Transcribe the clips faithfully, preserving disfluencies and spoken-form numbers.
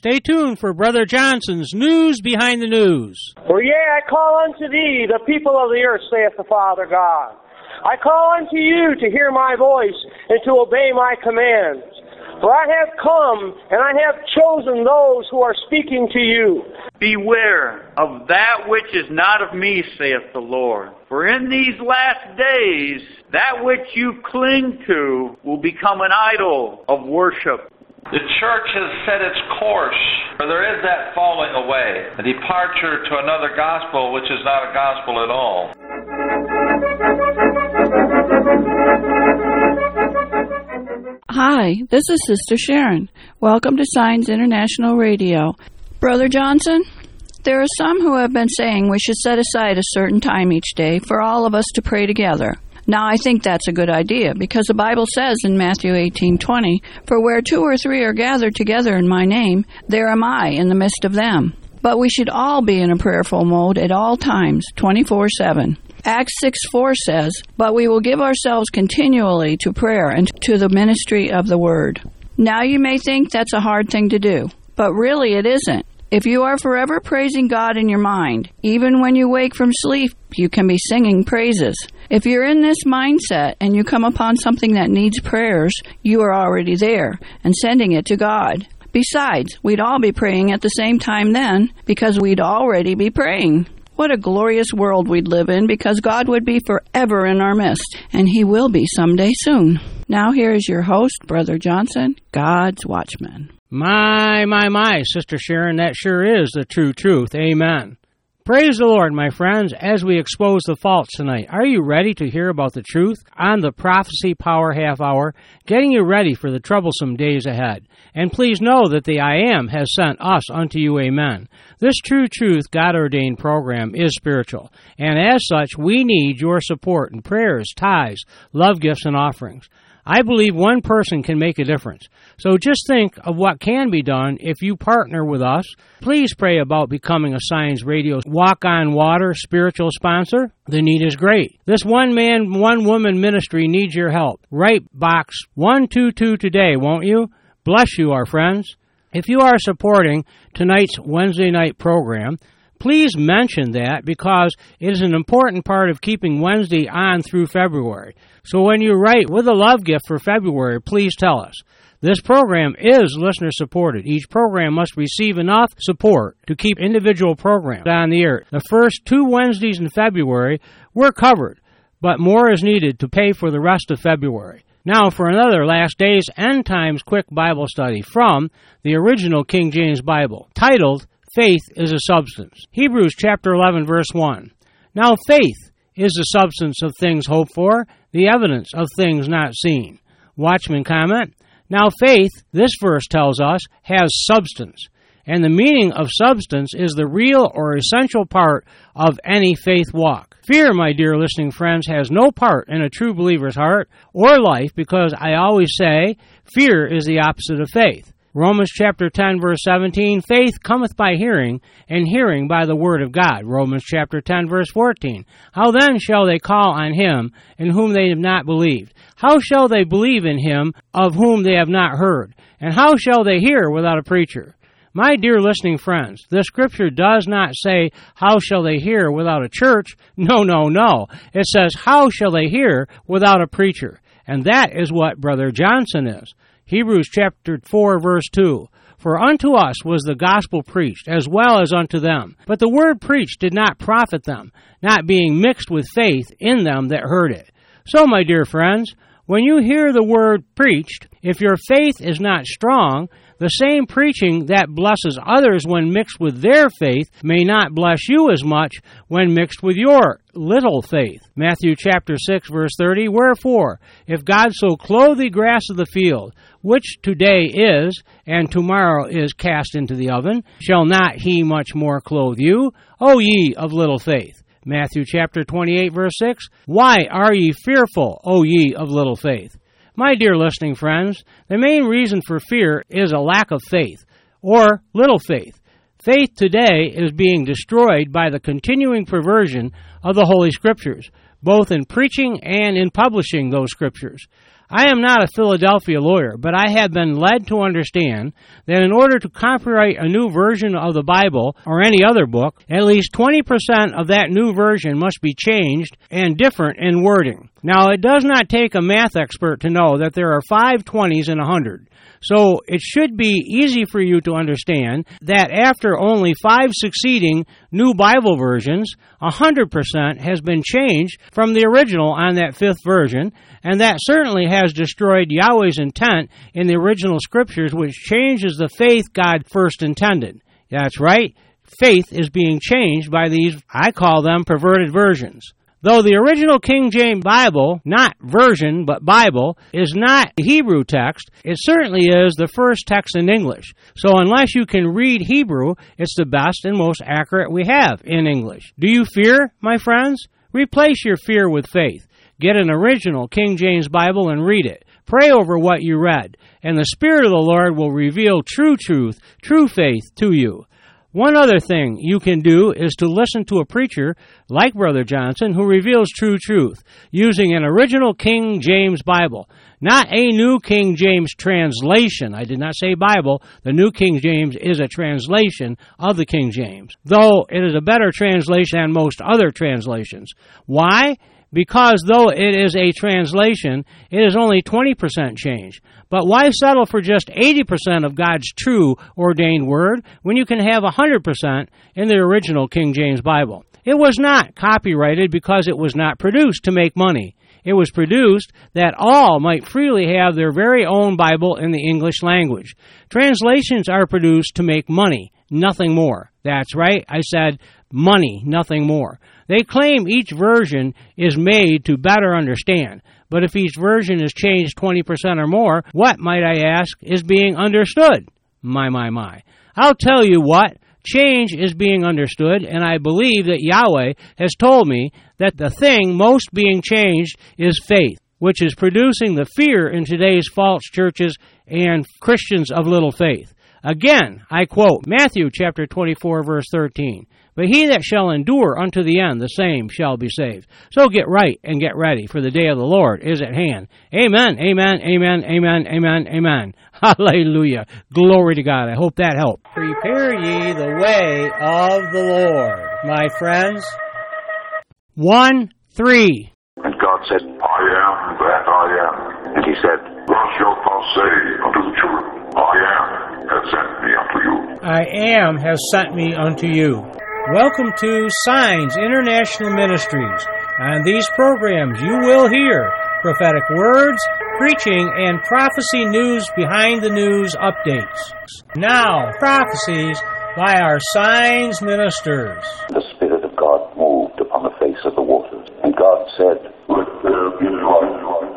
Stay tuned for Brother Johnson's News Behind the News. For yea, I call unto thee, the people of the earth, saith the Father God. I call unto you to hear my voice and to obey my commands. For I have come, and I have chosen those who are speaking to you. Beware of that which is not of me, saith the Lord. For in these last days, that which you cling to will become an idol of worship. The church has set its course, for there is that falling away, a departure to another gospel which is not a gospel at all. Hi, this is Sister Sharon. Welcome to Signs International Radio. Brother Johnson, there are some who have been saying we should set aside a certain time each day for all of us to pray together. Now, I think that's a good idea, because the Bible says in Matthew eighteen twenty, "For where two or three are gathered together in my name, there am I in the midst of them." But we should all be in a prayerful mode at all times, twenty-four seven. Acts six four says, "But we will give ourselves continually to prayer and to the ministry of the word." Now you may think that's a hard thing to do, but really it isn't. If you are forever praising God in your mind, even when you wake from sleep, you can be singing praises. If you're in this mindset and you come upon something that needs prayers, you are already there and sending it to God. Besides, we'd all be praying at the same time then, because we'd already be praying. What a glorious world we'd live in, because God would be forever in our midst, and He will be someday soon. Now here is your host, Brother Johnson, God's Watchman. My, my, my, Sister Sharon, that sure is the true truth. Amen. Praise the Lord, my friends, as we expose the faults tonight. Are you ready to hear about the truth on the Prophecy Power Half Hour, getting you ready for the troublesome days ahead? And please know that the I Am has sent us unto you, amen. This true truth, God-ordained program is spiritual, and as such, we need your support in prayers, tithes, love gifts, and offerings. I believe one person can make a difference. So just think of what can be done if you partner with us. Please pray about becoming a Signs Radio Walk on Water spiritual sponsor. The need is great. This one-man, one-woman ministry needs your help. Write box one two two today, won't you? Bless you, our friends. If you are supporting tonight's Wednesday night program, please mention that, because it is an important part of keeping Wednesday on through February. So when you write with a love gift for February, please tell us. This program is listener-supported. Each program must receive enough support to keep individual programs on the air. The first two Wednesdays in February were covered, but more is needed to pay for the rest of February. Now for another Last Days End Times quick Bible study from the original King James Bible, titled Faith is a Substance. Hebrews chapter eleven, verse one. Now faith is the substance of things hoped for, the evidence of things not seen. Watchman comment, now faith, this verse tells us, has substance. And the meaning of substance is the real or essential part of any faith walk. Fear, my dear listening friends, has no part in a true believer's heart or life, because I always say fear is the opposite of faith. Romans chapter ten, verse seventeen, faith cometh by hearing, and hearing by the word of God. Romans chapter ten, verse fourteen, how then shall they call on him in whom they have not believed? How shall they believe in him of whom they have not heard? And how shall they hear without a preacher? My dear listening friends, the scripture does not say, how shall they hear without a church? No, no, no. It says, how shall they hear without a preacher? And that is what Brother Johnson is. Hebrews chapter four, verse two. For unto us was the gospel preached, as well as unto them. But the word preached did not profit them, not being mixed with faith in them that heard it. So, my dear friends, when you hear the word preached, if your faith is not strong, the same preaching that blesses others when mixed with their faith may not bless you as much when mixed with your little faith. Matthew chapter six, verse thirty, wherefore, if God so clothe the grass of the field, which today is, and tomorrow is cast into the oven, shall not he much more clothe you, O ye of little faith? Matthew chapter twenty-eight, verse six, why are ye fearful, O ye of little faith? My dear listening friends, the main reason for fear is a lack of faith, or little faith. Faith today is being destroyed by the continuing perversion of the Holy Scriptures, both in preaching and in publishing those Scriptures. I am not a Philadelphia lawyer, but I have been led to understand that in order to copyright a new version of the Bible or any other book, at least twenty percent of that new version must be changed and different in wording. Now, it does not take a math expert to know that there are five twenties in a hundred. So it should be easy for you to understand that after only five succeeding new Bible versions, one hundred percent has been changed from the original on that fifth version, and that certainly has destroyed Yahweh's intent in the original scriptures, which changes the faith God first intended. That's right, faith is being changed by these, I call them, perverted versions. Though the original King James Bible, not version, but Bible, is not the Hebrew text, it certainly is the first text in English. So unless you can read Hebrew, it's the best and most accurate we have in English. Do you fear, my friends? Replace your fear with faith. Get an original King James Bible and read it. Pray over what you read, and the Spirit of the Lord will reveal true truth, true faith to you. One other thing you can do is to listen to a preacher like Brother Johnson who reveals true truth using an original King James Bible, not a New King James translation. I did not say Bible. The New King James is a translation of the King James, though it is a better translation than most other translations. Why? Because though it is a translation, it is only twenty percent change. But why settle for just eighty percent of God's true ordained word when you can have one hundred percent in the original King James Bible? It was not copyrighted because it was not produced to make money. It was produced that all might freely have their very own Bible in the English language. Translations are produced to make money, nothing more. That's right, I said money, nothing more. They claim each version is made to better understand, but if each version is changed twenty percent or more, what, might I ask, is being understood? My, my, my. I'll tell you what, change is being understood, and I believe that Yahweh has told me that the thing most being changed is faith, which is producing the fear in today's false churches and Christians of little faith. Again, I quote Matthew chapter twenty-four, verse thirteen. But he that shall endure unto the end, the same shall be saved. So get right and get ready, for the day of the Lord is at hand. Amen, amen, amen, amen, amen, amen. Hallelujah. Glory to God. I hope that helped. Prepare ye the way of the Lord, my friends. One, three. And God said, I am that I am. And he said, Thus shalt thou say unto the children, I am has sent me unto you. I am has sent me unto you. Welcome to Signs International Ministries. On these programs you will hear prophetic words, preaching, and prophecy news behind the news updates. Now, prophecies by our Signs ministers. The Spirit of God moved upon the face of the waters, and God said, Let there be light.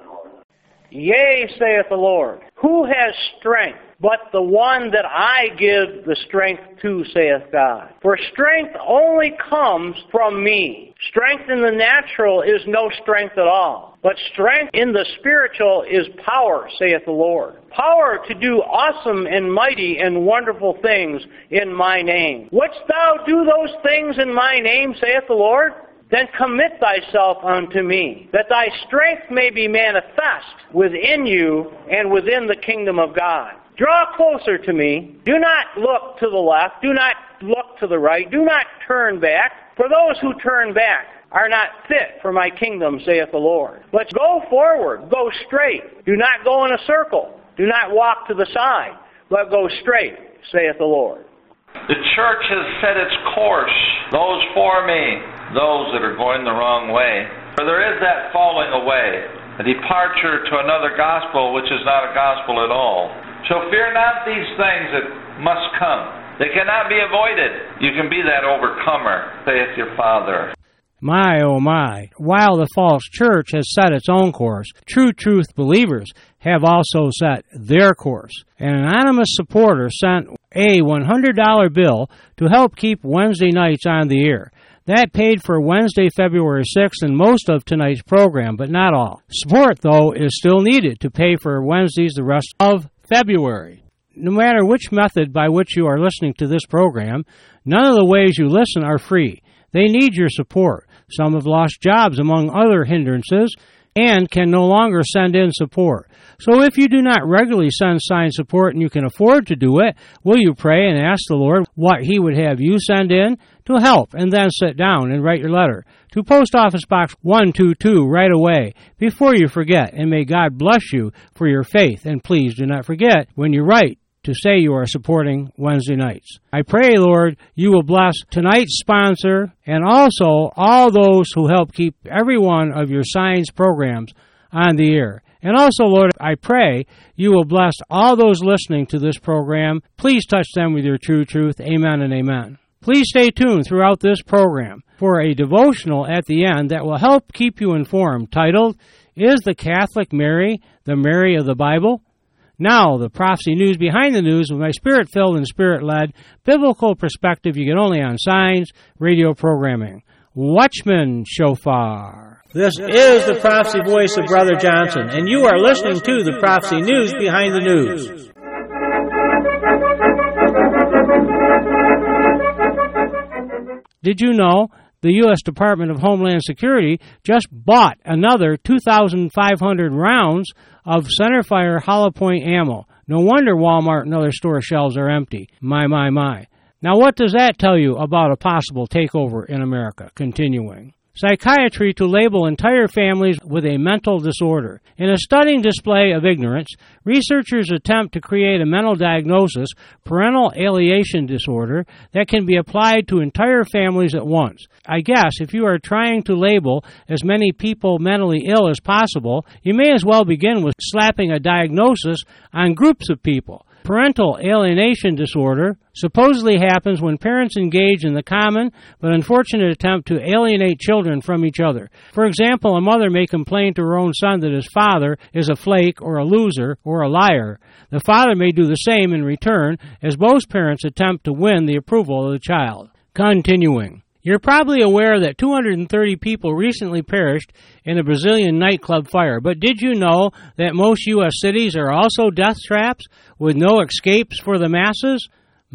Yea, saith the Lord, who has strength but the one that I give the strength to, saith God? For strength only comes from me. Strength in the natural is no strength at all, but strength in the spiritual is power, saith the Lord. Power to do awesome and mighty and wonderful things in my name. Wouldst thou do those things in my name, saith the Lord? Then commit thyself unto me, that thy strength may be manifest within you and within the kingdom of God. Draw closer to me. Do not look to the left. Do not look to the right. Do not turn back. For those who turn back are not fit for my kingdom, saith the Lord. But go forward. Go straight. Do not go in a circle. Do not walk to the side, but go straight, saith the Lord. The church has set its course, those for me, those that are going the wrong way. For there is that falling away, a departure to another gospel which is not a gospel at all. So fear not these things that must come. They cannot be avoided. You can be that overcomer, saith your Father. My, oh my, while the false church has set its own course, true truth believers have also set their course. An anonymous supporter sent a one hundred dollar bill to help keep Wednesday nights on the air. That paid for Wednesday, February sixth, and most of tonight's program, but not all. Support, though, is still needed to pay for Wednesdays the rest of February. No matter which method by which you are listening to this program, none of the ways you listen are free. They need your support. Some have lost jobs, among other hindrances. and can no longer send in support. So if you do not regularly send signed support and you can afford to do it, will you pray and ask the Lord what He would have you send in to help, and then sit down and write your letter to Post Office Box one two two right away before you forget, and may God bless you for your faith. And please do not forget, when you write, to say you are supporting Wednesday nights. I pray, Lord, you will bless tonight's sponsor and also all those who help keep every one of your Signs programs on the air. And also, Lord, I pray you will bless all those listening to this program. Please touch them with your true truth. Amen and amen. Please stay tuned throughout this program for a devotional at the end that will help keep you informed, titled, Is the Catholic Mary the Mary of the Bible? Now, the prophecy news behind the news with my spirit-filled and spirit-led biblical perspective you get only on Signs radio programming. Watchman Shofar. This is the prophecy voice of Brother Johnson, and you are listening to the prophecy news behind the news. Did you know the U S Department of Homeland Security just bought another two thousand five hundred rounds of centerfire hollow point ammo? No wonder Walmart and other store shelves are empty. My, my, my. Now what does that tell you about a possible takeover in America? Continuing. Psychiatry to label entire families with a mental disorder. In a stunning display of ignorance, researchers attempt to create a mental diagnosis, parental alienation disorder, that can be applied to entire families at once. I guess if you are trying to label as many people mentally ill as possible, you may as well begin with slapping a diagnosis on groups of people. Parental alienation disorder supposedly happens when parents engage in the common but unfortunate attempt to alienate children from each other. For example, a mother may complain to her own son that his father is a flake or a loser or a liar. The father may do the same in return, as both parents attempt to win the approval of the child. Continuing. You're probably aware that two hundred thirty people recently perished in a Brazilian nightclub fire, but did you know that most U S cities are also death traps with no escapes for the masses?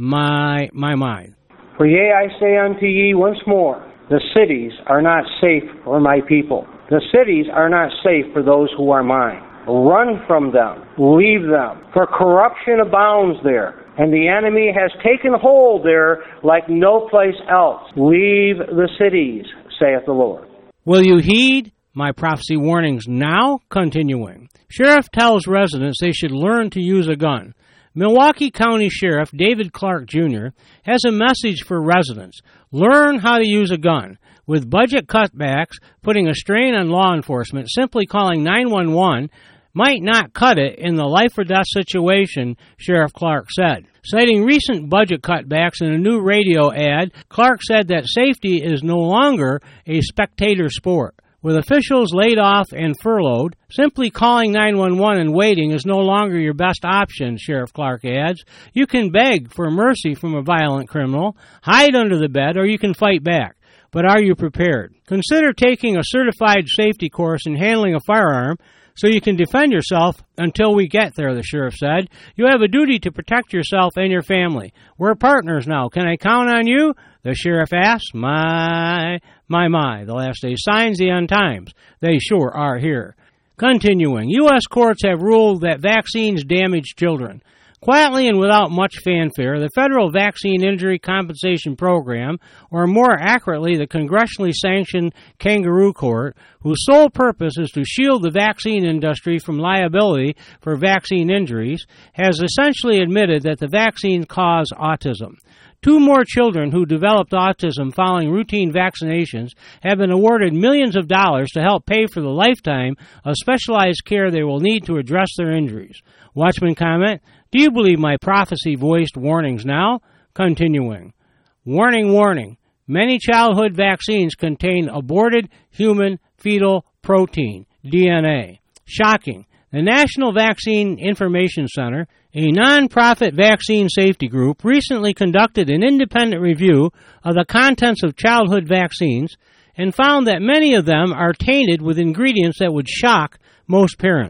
My, my, my. For yea, I say unto ye once more, the cities are not safe for my people. The cities are not safe for those who are mine. Run from them. Leave them. For corruption abounds there, and the enemy has taken hold there like no place else. Leave the cities, saith the Lord. Will you heed my prophecy warnings now? Continuing. Sheriff tells residents they should learn to use a gun. Milwaukee County Sheriff David Clark Junior has a message for residents. Learn how to use a gun. With budget cutbacks putting a strain on law enforcement, simply calling nine one one might not cut it in the life-or-death situation, Sheriff Clark said. Citing recent budget cutbacks in a new radio ad, Clark said that safety is no longer a spectator sport. With officials laid off and furloughed, simply calling nine one one and waiting is no longer your best option, Sheriff Clark adds. You can beg for mercy from a violent criminal, hide under the bed, or you can fight back. But are you prepared? Consider taking a certified safety course in handling a firearm so you can defend yourself until we get there, the sheriff said. You have a duty to protect yourself and your family. We're partners now. Can I count on you? The sheriff asked. My, my, my. The last day signs, the end times. They sure are here. Continuing. U S courts have ruled that vaccines damage children. Quietly and without much fanfare, the Federal Vaccine Injury Compensation Program, or more accurately, the congressionally sanctioned Kangaroo Court, whose sole purpose is to shield the vaccine industry from liability for vaccine injuries, has essentially admitted that the vaccines cause autism. Two more children who developed autism following routine vaccinations have been awarded millions of dollars to help pay for the lifetime of specialized care they will need to address their injuries. Watchman comment, do you believe my prophecy-voiced warnings now? Continuing. Warning, warning. Many childhood vaccines contain aborted human fetal protein, D N A. Shocking. The National Vaccine Information Center, a non-profit vaccine safety group, recently conducted an independent review of the contents of childhood vaccines and found that many of them are tainted with ingredients that would shock most parents.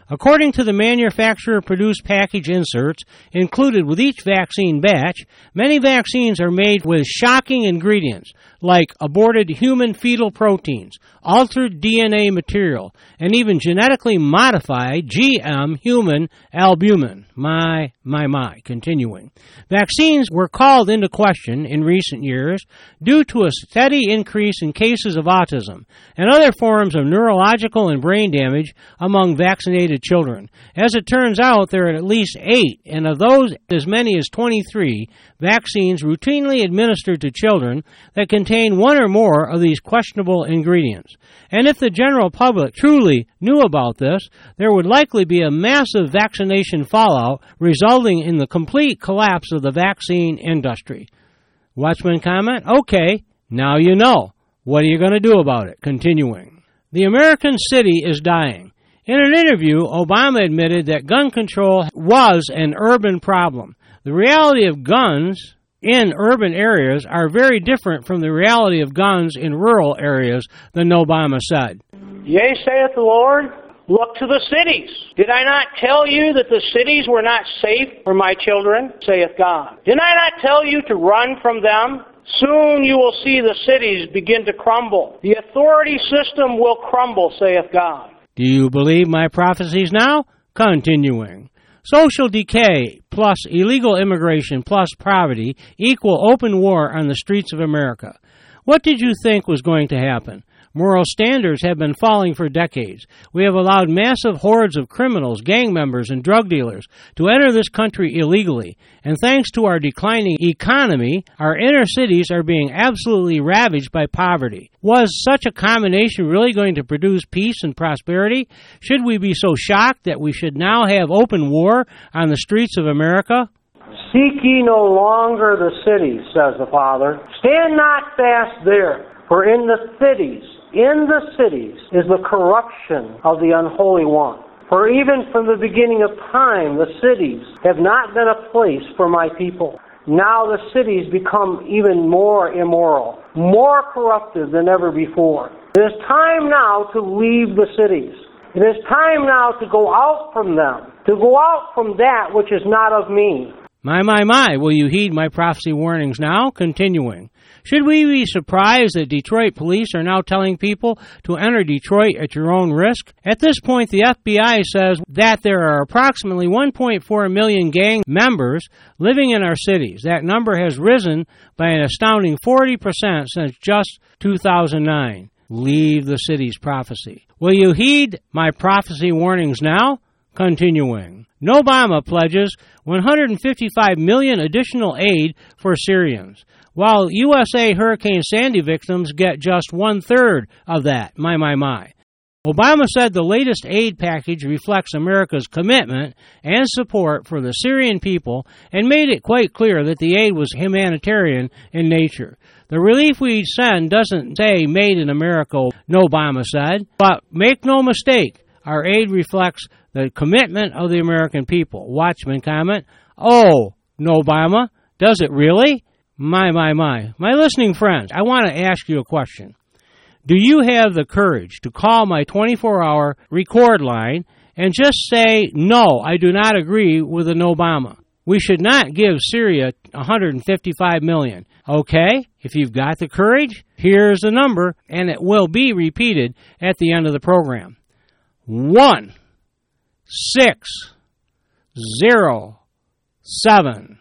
According to the manufacturer-produced package inserts included with each vaccine batch, many vaccines are made with shocking ingredients like aborted human fetal proteins, altered D N A material, and even genetically modified G M human albumin. My, my, my. Continuing. Vaccines were called into question in recent years due to a steady increase in cases of autism and other forms of neurological and brain damage among vaccinated children. As it turns out, there are at least eight, and of those, as many as twenty-three vaccines routinely administered to children that contain one or more of these questionable ingredients. And if the general public truly knew about this, there would likely be a massive vaccination fallout resulting in the complete collapse of the vaccine industry. Watchman comment? Okay, now you know. What are you going to do about it? Continuing. The American city is dying. In an interview, Obama admitted that gun control was an urban problem. The reality of guns in urban areas are very different from the reality of guns in rural areas, the Obama said. Yea, saith the Lord, look to the cities. Did I not tell you that the cities were not safe for my children, saith God? Did I not tell you to run from them? Soon you will see the cities begin to crumble. The authority system will crumble, saith God. Do you believe my prophecies now? Continuing. Social decay plus illegal immigration plus poverty equal open war on the streets of America. What did you think was going to happen? Moral standards have been falling for decades. We have allowed massive hordes of criminals, gang members, and drug dealers to enter this country illegally. And thanks to our declining economy, our inner cities are being absolutely ravaged by poverty. Was such a combination really going to produce peace and prosperity? Should we be so shocked that we should now have open war on the streets of America? Seek ye no longer the cities, says the Father. Stand not fast there, for in the cities, in the cities is the corruption of the unholy one. For even from the beginning of time, the cities have not been a place for my people. Now the cities become even more immoral, more corrupted than ever before. It is time now to leave the cities. It is time now to go out from them, to go out from that which is not of me. My, my, my, will you heed my prophecy warnings now? Continuing. Should we be surprised that Detroit police are now telling people to enter Detroit at your own risk? At this point, the F B I says that there are approximately one point four million gang members living in our cities. That number has risen by an astounding forty percent since just two thousand nine. Leave the city's prophecy. Will you heed my prophecy warnings now? Continuing. Obama pledges one hundred fifty-five million dollars additional aid for Syrians, while U S A Hurricane Sandy victims get just one-third of that. My, my, my. Obama said the latest aid package reflects America's commitment and support for the Syrian people and made it quite clear that the aid was humanitarian in nature. The relief we send doesn't say made in America, Obama said, but make no mistake, our aid reflects the commitment of the American people. Watchman comment, oh, Obama, does it really? My, my, my. My listening friends, I want to ask you a question. Do you have the courage to call my twenty-four hour record line and just say, no, I do not agree with an Obama? We should not give Syria one hundred fifty-five million dollars. Okay? If you've got the courage, here's the number, and it will be repeated at the end of the program. One, six, zero, seven,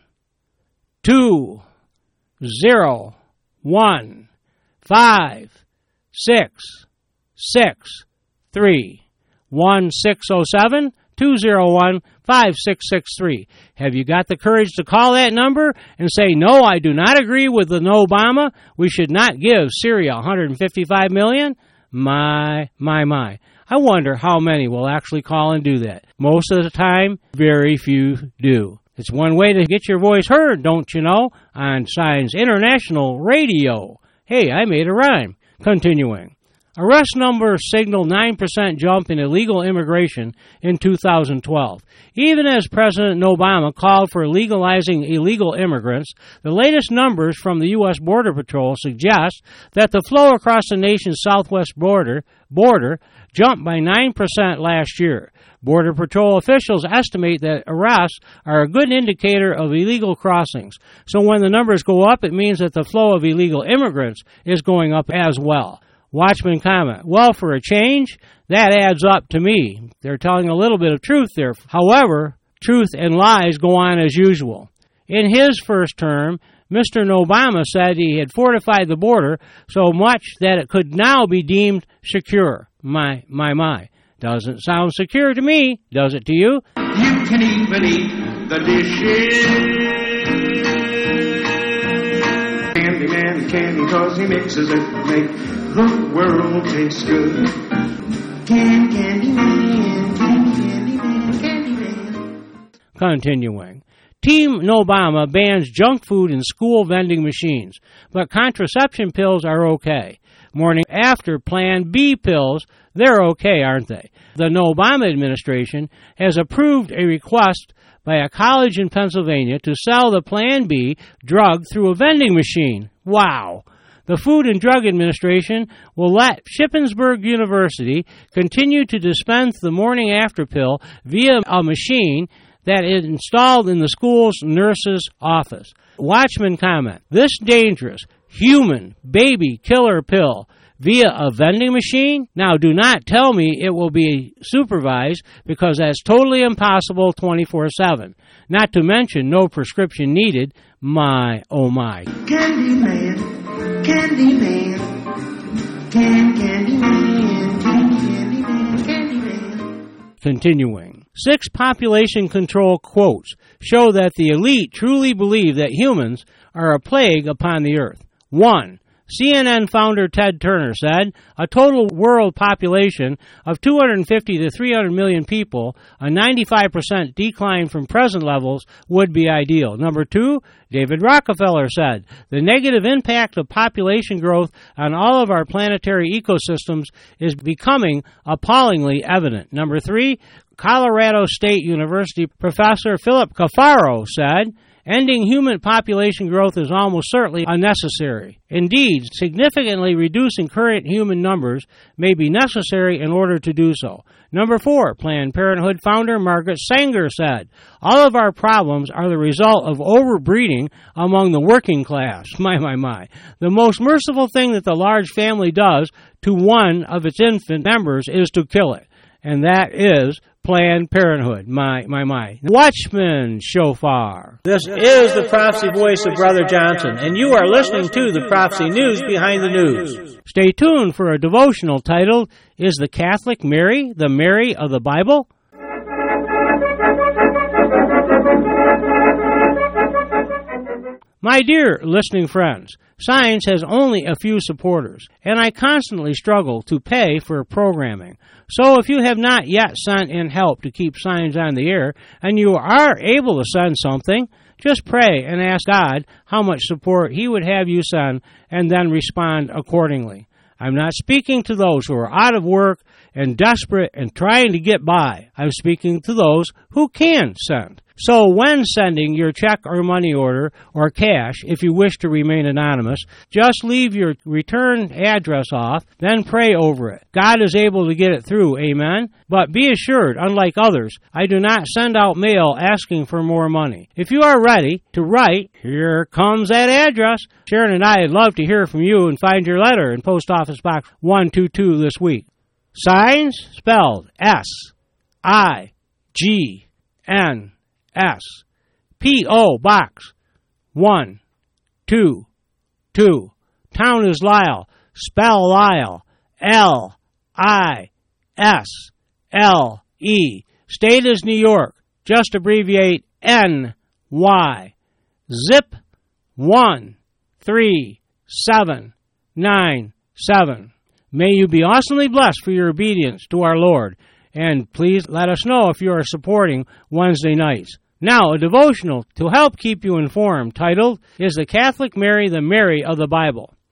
two, zero, one, five, six, six, three, one, six, oh, seven, two, zero, one, five, six, six, three. Have you got the courage to call that number and say, no, I do not agree with the no Obama. We should not give Syria one hundred fifty-five million dollars? My, my, my. I wonder how many will actually call and do that. Most of the time, very few do. It's one way to get your voice heard, don't you know, on Signs International Radio. Hey, I made a rhyme. Continuing. Arrest numbers signal nine percent jump in illegal immigration in two thousand twelve. Even as President Obama called for legalizing illegal immigrants, the latest numbers from the U S Border Patrol suggest that the flow across the nation's southwest border, border jumped by nine percent last year. Border Patrol officials estimate that arrests are a good indicator of illegal crossings. So when the numbers go up, it means that the flow of illegal immigrants is going up as well. Watchman comment, well, for a change, that adds up to me. They're telling a little bit of truth there. However, truth and lies go on as usual. In his first term, Mister Obama said he had fortified the border so much that it could now be deemed secure. My, my, my. Doesn't sound secure to me, does it to you? You can even eat the dishes. Candyman candy cause he mixes it to make the world taste good. Can Candyman, Candy, Candyman, Candyman. Continuing. Team Obama bans junk food in school vending machines, but contraception pills are okay. Morning after Plan B pills, they're okay, aren't they? The Obama administration has approved a request by a college in Pennsylvania to sell the Plan B drug through a vending machine. Wow! The Food and Drug Administration will let Shippensburg University continue to dispense the morning after pill via a machine that is installed in the school's nurse's office. Watchman comment, this dangerous human baby killer pill via a vending machine? Now, do not tell me it will be supervised, because that's totally impossible twenty-four seven. Not to mention no prescription needed. My, oh my. Candyman, Candyman, Can Candyman, Can Candyman, Candyman. Continuing. Six population control quotes show that the elite truly believe that humans are a plague upon the earth. One, C N N founder Ted Turner said, a total world population of two hundred fifty to three hundred million people, a ninety-five percent decline from present levels, would be ideal. Number two, David Rockefeller said, the negative impact of population growth on all of our planetary ecosystems is becoming appallingly evident. Number three, Colorado State University professor Philip Cafaro said, ending human population growth is almost certainly unnecessary. Indeed, significantly reducing current human numbers may be necessary in order to do so. Number four, Planned Parenthood founder Margaret Sanger said, all of our problems are the result of overbreeding among the working class. My, my, my. The most merciful thing that the large family does to one of its infant members is to kill it. And that is Planned Parenthood. My, my, my. Watchman Shofar. This is the prophecy voice of Brother Johnson, and you are listening to the Prophecy News Behind the News. Stay tuned for a devotional titled, Is the Catholic Mary the Mary of the Bible? My dear listening friends, Signs has only a few supporters, and I constantly struggle to pay for programming. So if you have not yet sent in help to keep Signs on the air, and you are able to send something, just pray and ask God how much support He would have you send, and then respond accordingly. I'm not speaking to those who are out of work and desperate and trying to get by. I'm speaking to those who can send. So when sending your check or money order or cash, if you wish to remain anonymous, just leave your return address off, then pray over it. God is able to get it through, amen? But be assured, unlike others, I do not send out mail asking for more money. If you are ready to write, here comes that address. Sharon and I would love to hear from you and find your letter in Post Office Box one two two this week. Signs spelled S I G N S. P O. Box one two two. Town is Lisle. Spell Lisle. L I S L E. State is New York. Just abbreviate N Y. Zip one three seven nine seven. May you be awesomely blessed for your obedience to our Lord. And please let us know if you are supporting Wednesday nights. Now, a devotional to help keep you informed, titled, Is the Catholic Mary the Mary of the Bible?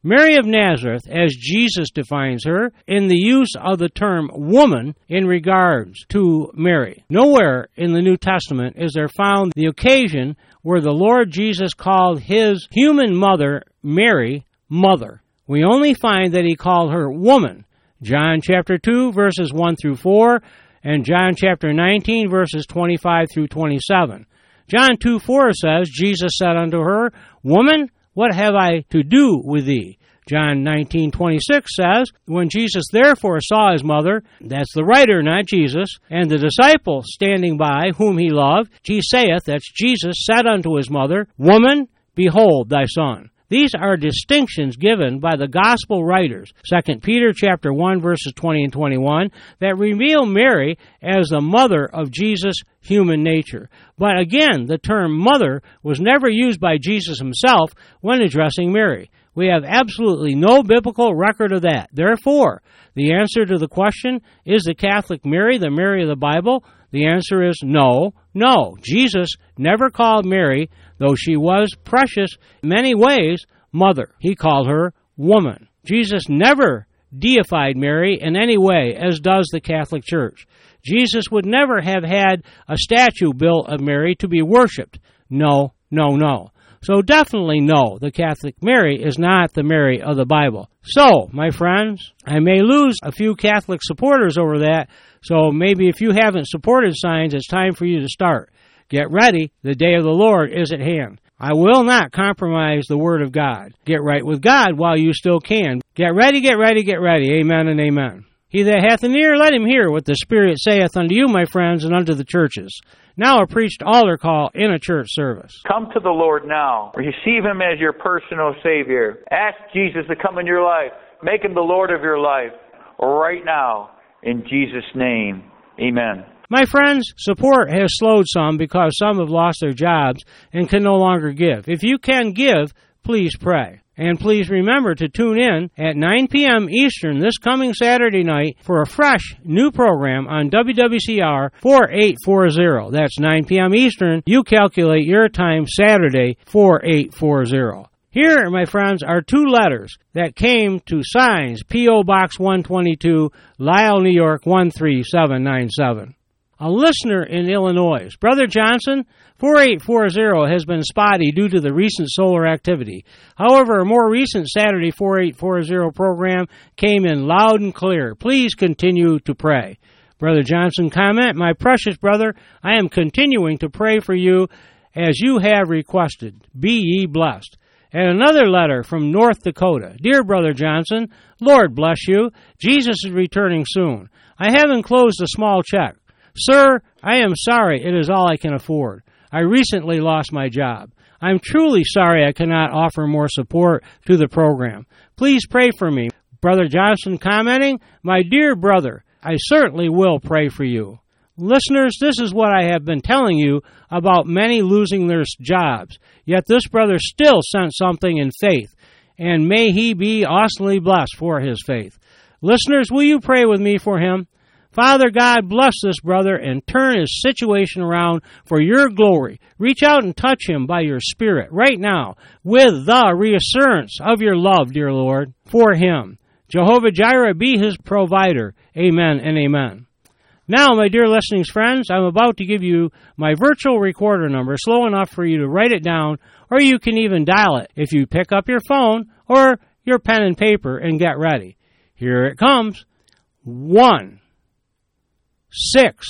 Mary of Nazareth, as Jesus defines her, in the use of the term woman in regards to Mary. Nowhere in the New Testament is there found the occasion where the Lord Jesus called his human mother, Mary, mother. We only find that he called her woman. John chapter two, verses one through four, and John chapter nineteen, verses twenty-five through twenty-seven. John two four says, Jesus said unto her, Woman, what have I to do with thee? John nineteen twenty-six says, When Jesus therefore saw his mother, that's the writer, not Jesus, and the disciple standing by, whom he loved, he saith, that's Jesus, said unto his mother, Woman, behold thy son. These are distinctions given by the gospel writers, Second Peter chapter one, verses twenty and twenty-one, that reveal Mary as the mother of Jesus' human nature. But again, the term mother was never used by Jesus himself when addressing Mary. We have absolutely no biblical record of that. Therefore, the answer to the question, is the Catholic Mary the Mary of the Bible? The answer is no, no. Jesus never called Mary, though she was precious in many ways, mother. He called her woman. Jesus never deified Mary in any way, as does the Catholic Church. Jesus would never have had a statue built of Mary to be worshipped. No, no, no. So definitely no, the Catholic Mary is not the Mary of the Bible. So, my friends, I may lose a few Catholic supporters over that, so maybe if you haven't supported Signs, it's time for you to start. Get ready, the day of the Lord is at hand. I will not compromise the Word of God. Get right with God while you still can. Get ready, get ready, get ready. Amen and amen. He that hath an ear, let him hear what the Spirit saith unto you, my friends, and unto the churches. Now a preached altar call in a church service. Come to the Lord now. Receive Him as your personal Savior. Ask Jesus to come in your life. Make Him the Lord of your life right now. In Jesus' name, amen. My friends, support has slowed some because some have lost their jobs and can no longer give. If you can give, please pray. And please remember to tune in at nine p.m. Eastern this coming Saturday night for a fresh new program on W W C R forty-eight forty. That's nine p.m. Eastern. You calculate your time Saturday, forty-eight forty. Here, my friends, are two letters that came to Signs, P O. Box one twenty-two, Lisle, New York, one three seven nine seven. A listener in Illinois, Brother Johnson, forty-eight forty has been spotty due to the recent solar activity. However, a more recent Saturday forty-eight forty program came in loud and clear. Please continue to pray. Brother Johnson comment, My precious brother, I am continuing to pray for you as you have requested. Be ye blessed. And another letter from North Dakota. Dear Brother Johnson, Lord bless you. Jesus is returning soon. I have enclosed a small check. Sir, I am sorry it is all I can afford. I recently lost my job. I'm truly sorry I cannot offer more support to the program. Please pray for me. Brother Johnson commenting, My dear brother, I certainly will pray for you. Listeners, this is what I have been telling you about many losing their jobs. Yet this brother still sent something in faith, and may he be awesomely blessed for his faith. Listeners, will you pray with me for him? Father God, bless this brother and turn his situation around for your glory. Reach out and touch him by your Spirit right now with the reassurance of your love, dear Lord, for him. Jehovah Jireh be his provider. Amen and amen. Now, my dear listening friends, I'm about to give you my virtual recorder number, slow enough for you to write it down, or you can even dial it if you pick up your phone or your pen and paper and get ready. Here it comes. One. Six,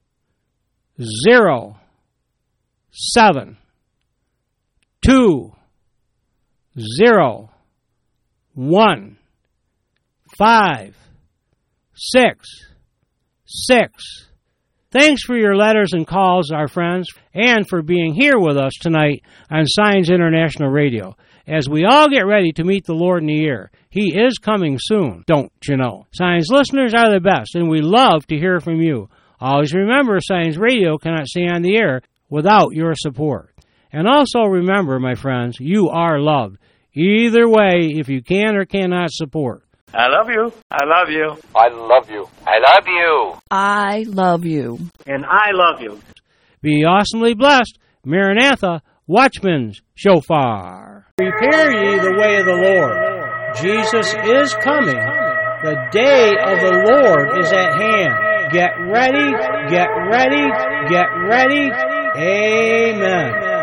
zero, seven, two, zero, one, five, six, six. Thanks for your letters and calls, our friends, and for being here with us tonight on Signs International Radio. As we all get ready to meet the Lord in the air. He is coming soon, don't you know? Signs listeners are the best, and we love to hear from you. Always remember, Signs Radio cannot stay on the air without your support. And also remember, my friends, you are loved. Either way, if you can or cannot support. I love you. I love you. I love you. I love you. I love you. And I love you. Be awesomely blessed. Maranatha, Watchman's Shofar. Prepare ye the way of the Lord. Jesus is coming. The day of the Lord is at hand. Get ready, get ready, get ready. Amen.